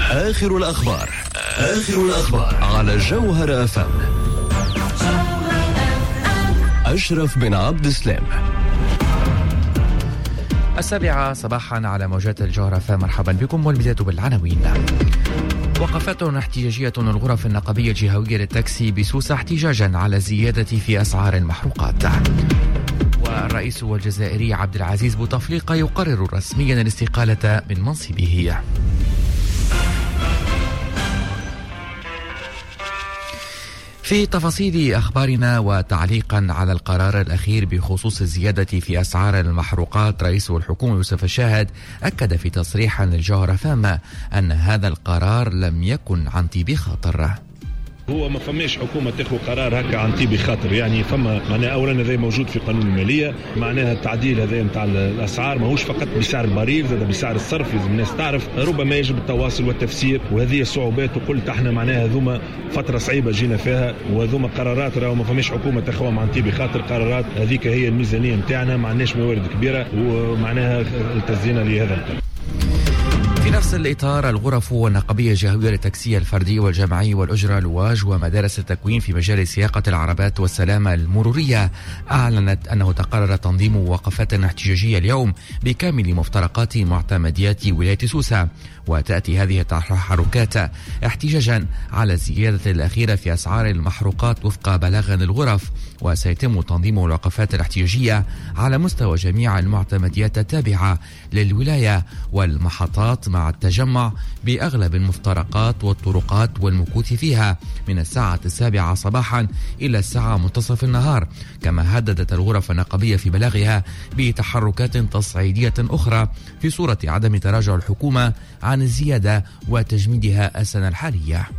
آخر الأخبار على جوهر FM. أشرف بن عبد السلام. 7 صباحا على موجات الجوهر FM. مرحبا بكم والبداية بالعناوين. وقفات احتجاجية الغرف النقابية الجهوية للتاكسي بسوسة احتجاجا على الزيادة في أسعار المحروقات. والرئيس الجزائري عبد العزيز بوتفليقة يقرر رسميا الاستقالة من منصبه. في تفاصيل أخبارنا وتعليقا على القرار الأخير بخصوص الزيادة في أسعار المحروقات، رئيس الحكومة يوسف الشاهد أكد في تصريح للجوهر FM أن هذا القرار لم يكن عن طيب خاطر. هو ما فماش حكومة تاخذ قرار هكا عن طيب خاطر، يعني فما معناها اولا هذا موجود في قانون المالية، معناها التعديل هذا نتاع الاسعار ماهوش فقط بسعر البريد، زاد بسعر الصرف. لازم الناس تعرف ربما يجب التواصل والتفسير، وهذه الصعوبات. وقلت احنا معناها هذوما فترة صعيبة جينا فيها، وهذوما قرارات راهو ما فماش حكومة تاخذهم عن طيب خاطر. قرارات هذيك هي الميزانية نتاعنا، ما عندناش موارد كبيرة ومعناها التزينا لهذا القرار. في نفس الإطار، الغرف النقابية الجهوية للتاكسي الفردي والجماعي والأجرة لواج ومدارس التكوين في مجال سياقة العربات والسلامة المرورية أعلنت أنه تقرر تنظيم وقفات احتجاجية اليوم بكامل مفترقات معتمديات ولاية سوسة. وتأتي هذه التحركات احتجاجا على الزيادة الأخيرة في أسعار المحروقات وفق بلاغ الغرف، وسيتم تنظيم الوقفات الاحتجاجية على مستوى جميع المعتمديات التابعة للولاية والمحطات، مع التجمع بأغلب المفترقات والطرقات والمكوث فيها من الساعة 7 صباحا إلى الساعة منتصف النهار. كما هددت الغرف النقابية في بلاغها بتحركات تصعيدية أخرى في صورة عدم تراجع الحكومة عن الزيادة وتجميدها السنة الحالية.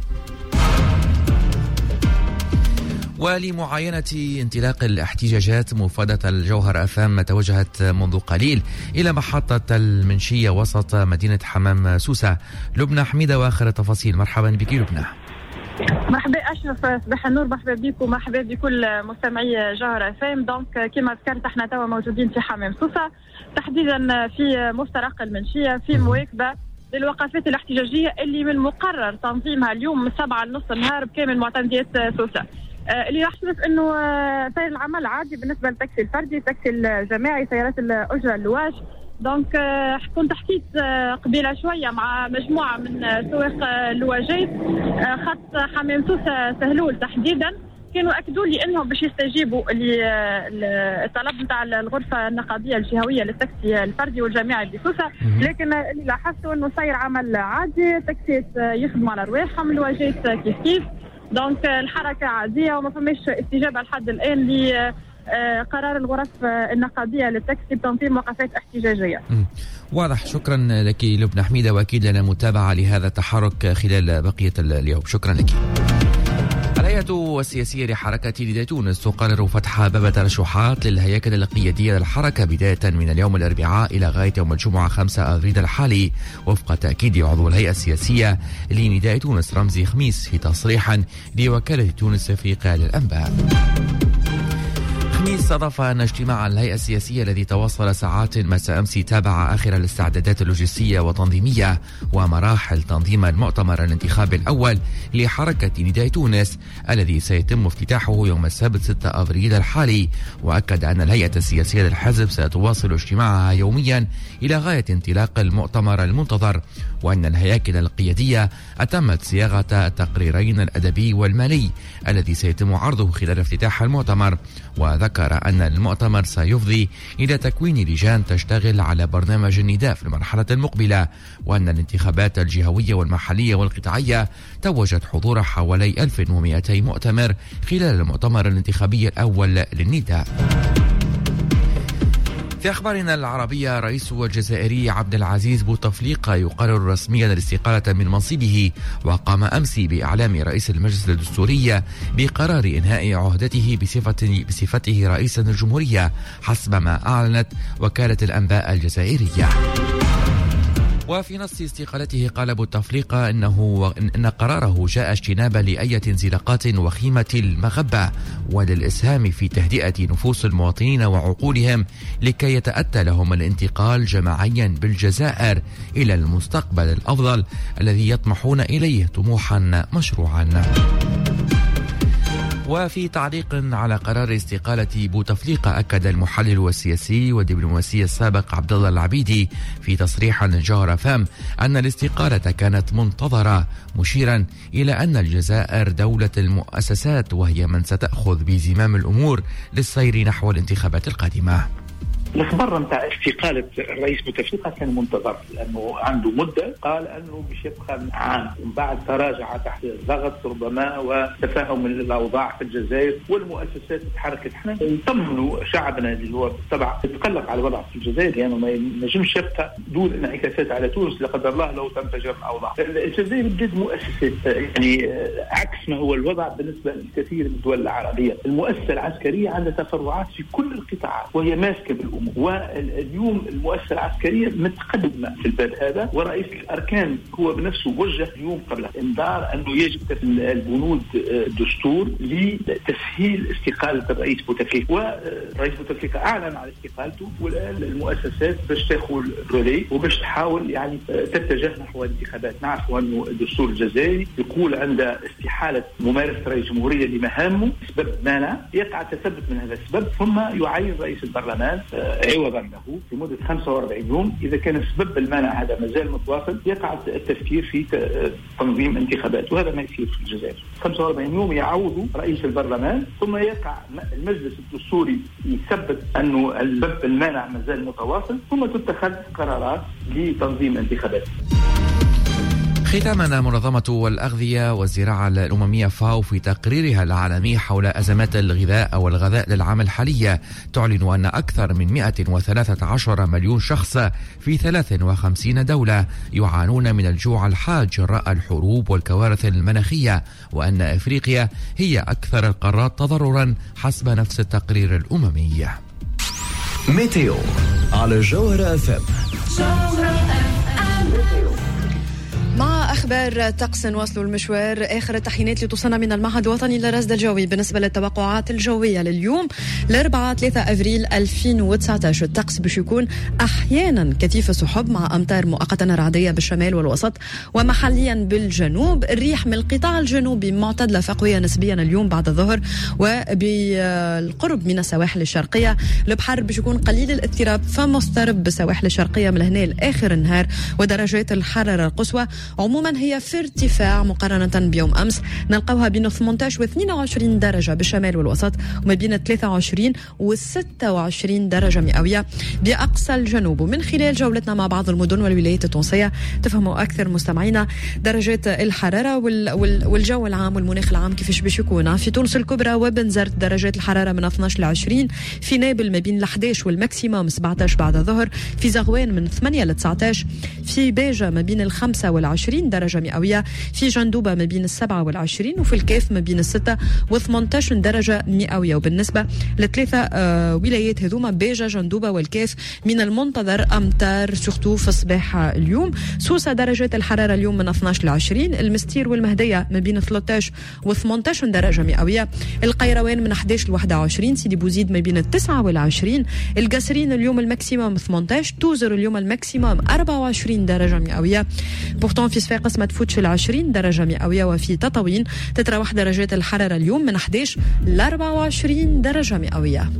ولمعاينة انطلاق الاحتجاجات، مفادة الجوهر FM توجهت منذ قليل إلى محطة المنشية وسط مدينة حمام سوسة. لبنى حميدة وآخر التفاصيل. مرحبا بك لبنى. مرحبا أشرف، صباح النور، مرحبا بكم ومرحبا بكل مستمعي جوهر FM. دونك كما ذكرت احنا توا موجودين في حمام سوسة، تحديدا في مفترق المنشية، في مواكبة للوقفات الاحتجاجية اللي من المقرر تنظيمها اليوم من 7:30 النهار بكامل معتمديات سوسة. اللي راح نشوف انه سير العمل عادي بالنسبه للتاكسي الفردي، التاكسي الجماعي، سيارات الاجره اللواج. دونك كنت حكيت قبيله شويه مع مجموعه من سواق اللواجات خط حمام سوسه سهلول تحديدا، كانوا اكدوا لي انهم باش يستجيبوا للطلب نتاع الغرفه النقابيه الجهويه للتاكسي الفردي والجماعي بسوسه، لكن اللي لاحظته انه سير عمل عادي، التاكسيات يخدموا على رواحهم، اللواجات كيف. دونك الحركة عادية وما فماش استجابة لحد الآن لقرار الغرف النقابية للتاكسي بتنظيم وقفات احتجاجية. واضح. شكرا لك لبنى حميدة، وأكيد لنا متابعة لهذا التحرك خلال بقية اليوم. شكرا لك. الهيئة السياسية لحركة نداء تونس تقرر فتح باب الترشحات للهياكل القيادية للحركة بداية من اليوم الأربعاء إلى غاية يوم الجمعة 5 أبريل الحالي، وفق تأكيد عضو الهيئة السياسية لنداء تونس رمزي خميس في تصريح لوكالة تونس الأفريقية للأنباء. خميس أضاف أن اجتماع الهيئة السياسية الذي تواصل ساعات مساء أمس تابع آخر الاستعدادات اللوجستية وتنظيمية ومراحل تنظيم المؤتمر الانتخابي الأول لحركة نداء تونس الذي سيتم افتتاحه يوم السبت 6 أبريل الحالي. وأكد أن الهيئة السياسية للحزب ستواصل اجتماعها يوميا إلى غاية انطلاق المؤتمر المنتظر، وأن الهياكل القيادية أتمت صياغة التقريرين الأدبي والمالي الذي سيتم عرضه خلال افتتاح المؤتمر. وذكر أن المؤتمر سيفضي إلى تكوين لجان تشتغل على برنامج النداء في المرحلة المقبلة، وأن الانتخابات الجهوية والمحلية والقطاعية توجت حضور حوالي 1200 مؤتمر خلال المؤتمر الانتخابي الأول للنداء. في أخبارنا العربية، رئيس الجزائري عبد العزيز بوتفليقة يقرر رسميا الاستقالة من منصبه، وقام أمس بإعلام رئيس المجلس الدستوري بقرار إنهاء عهدته بصفته رئيسا الجمهورية حسب ما أعلنت وكالة الأنباء الجزائرية. وفي نص استقالته قال بوتفليقة إن قراره جاء اجتنابا لأي انزلاقات وخيمة المغبة وللإسهام في تهدئة نفوس المواطنين وعقولهم لكي يتأتى لهم الانتقال جماعيا بالجزائر إلى المستقبل الأفضل الذي يطمحون إليه طموحا مشروعا. وفي تعليق على قرار استقالة بوتفليقة أكد المحلل والسياسي والدبلوماسي السابق عبد الله العبيدي في تصريح لجوهر FM أن الاستقالة كانت منتظرة، مشيرا إلى أن الجزائر دولة المؤسسات وهي من ستأخذ بزمام الأمور للسير نحو الانتخابات القادمة. الخبر نتاع استقالة الرئيس بوتفليقة كان منتظر، لأنه عنده مدة قال أنه باش يبقى عام، ومن بعد تراجع تحت الضغط ربما وتفاهم الأوضاع في الجزائر والمؤسسات تحركت. احنا نطمنوا شعبنا اللي هو طبعا يتقلق على الوضع في الجزائر، لأنه ما ينجمش يبقى دون انعكاسات على تونس لا قدر الله لو تنفجر الأوضاع. الجزائر بدأت مؤسسات، يعني عكس ما هو الوضع بالنسبة لكثير من الدول العربية. المؤسسة العسكرية عندها تفرعات في كل القطاعات وهي ماسكة بالأمور، واليوم المؤسسة العسكرية متقدمة في الباب هذا، ورئيس الأركان هو بنفسه وجه اليوم قبل إنذار أنه يجب البنود الدستور لتسهيل استقالة الرئيس بوتفليقة، والرئيس بوتفليقة أعلن على استقالته، والآن المؤسسات باش تاخذ الرولي وباش تحاول يعني تتجه نحو الانتخابات. نعرف أنه الدستور الجزائري يقول عند استحالة ممارسة رئيس الجمهورية لمهامه سبب مانع يقع تثبت من هذا السبب، ثم يعين رئيس البرلمان عوضا له في مدة 45 يوم. إذا كان السبب المانع هذا مازال متواصل يقع التفكير في تنظيم انتخابات، وهذا ما يصير في الجزائر. 45 يوم يعود رئيس البرلمان، ثم يقع المجلس الدستوري يثبت أنه السبب المانع مازال متواصل، ثم تتخذ قرارات لتنظيم انتخابات. ختاما، منظمة الأغذية والزراعة الأممية FAO في تقريرها العالمي حول أزمات الغذاء والغذاء للعام الحالية تعلن أن أكثر من 113 مليون شخص في 53 دولة يعانون من الجوع الحاد جراء الحروب والكوارث المناخية، وأن أفريقيا هي أكثر القارات تضررا حسب نفس التقرير الأممي. ميتيو على جوهر FM. مع أخبار طقس نواصلوا المشوار. آخر التحيينات اللي توصلنا من المعهد الوطني للرصد الجوي بالنسبة للتوقعات الجوية لليوم الأربعاء 3 أفريل 2019. الطقس باش يكون أحيانا كثيف السحب مع أمطار مؤقتا رعدية بالشمال والوسط ومحليا بالجنوب. الريح من القطاع الجنوبي معتدلة فقوية نسبيا اليوم بعد الظهر، وبالقرب من السواحل الشرقية البحر باش يكون قليل الاضطراب فمضطرب بالسواحل الشرقية من هنا لآخر النهار. ودرجات الحرارة القصوى عموما هي في ارتفاع مقارنة بيوم أمس، نلقاوها بين 18 و 22 درجة بالشمال والوسط، وما بين 23 و 26 درجة مئوية بأقصى الجنوب. ومن خلال جولتنا مع بعض المدن والولايات التونسية تفهموا أكثر مستمعينا درجات الحرارة والجو العام والمناخ العام كيفاش باش يكون. في تونس الكبرى وبنزرت درجات الحرارة من 12 ل 20، في نابل ما بين 11 والماكسيموم 17 بعد الظهر، في زغوان من 8 ل 19، في باجة ما بين 5 و20 درجة مئوية، في جندوبة ما بين 7 و20، وفي الكاف ما بين 6 و18 درجة مئوية. وبالنسبة لثلاثة ولايات هذوما باجة جندوبة والكاف من المنتظر أمطار سورتو في الصباح اليوم. سوسة درجات الحرارة اليوم من 12 ل 20، المستير والمهدية ما بين 13 و18 درجة مئوية، القيروان من 11 ل 21، سيدي بوزيد ما بين 9 و20، القصرين اليوم الماكسيموم 18، توزر اليوم الماكسيموم 24 درجة مئوية. بورتون في صفاقس ما تفوتش ال 20 درجة مئوية، وفي تطاوين تتراوح درجات الحرارة اليوم من 11 ل 24 درجة مئوية.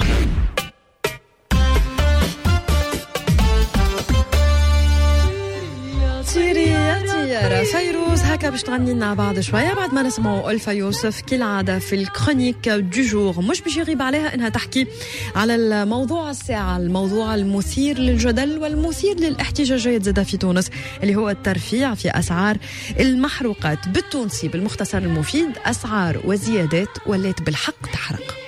فيروز هكا باش تغني لنا بعد شويه بعد ما نسمعوا ألفا يوسف كالعاده في الكرونيك دو جور. مش باش يغيب عليها انها تحكي على الموضوع الساعه، الموضوع المثير للجدل والمثير للاحتجاجات زاده في تونس، اللي هو الترفيع في اسعار المحروقات. بالتونسي بالمختصر المفيد اسعار وزيادات ولات بالحق تحرق.